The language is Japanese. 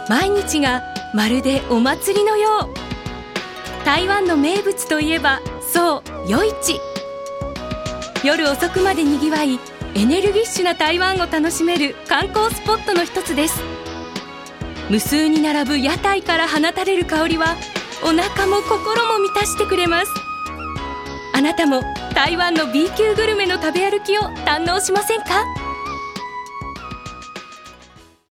毎日がまるでお祭りのよう。台湾の名物といえば、そう、夜市。夜遅くまでにぎわい、エネルギッシュな台湾を楽しめる観光スポットの一つです。無数に並ぶ屋台から放たれる香りは、お腹も心も満たしてくれます。あなたも台湾の B 級グルメの食べ歩きを堪能しませんか？